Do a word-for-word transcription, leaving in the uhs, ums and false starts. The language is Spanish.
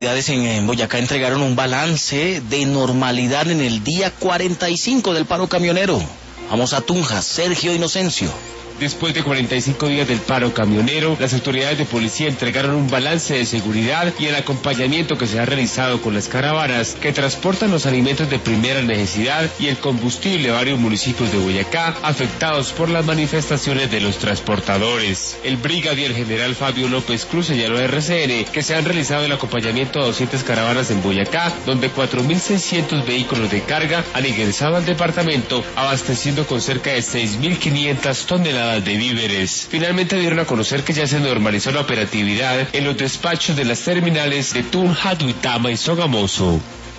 En Boyacá entregaron un balance de normalidad en el día cuarenta y cinco del paro camionero. Vamos a Tunja, Sergio Inocencio. Después de cuarenta y cinco días del paro camionero, las autoridades de policía entregaron un balance de seguridad y el acompañamiento que se ha realizado con las caravanas que transportan los alimentos de primera necesidad y el combustible a varios municipios de Boyacá afectados por las manifestaciones de los transportadores. El brigadier general Fabio López Cruz señaló a R C N que se han realizado el acompañamiento a doscientas caravanas en Boyacá, donde cuatro mil seiscientos vehículos de carga han ingresado al departamento, abasteciendo con cerca de seis mil quinientas toneladas de víveres. Finalmente dieron a conocer que ya se normalizó la operatividad en los despachos de las terminales de Tunja, Duitama y Sogamoso.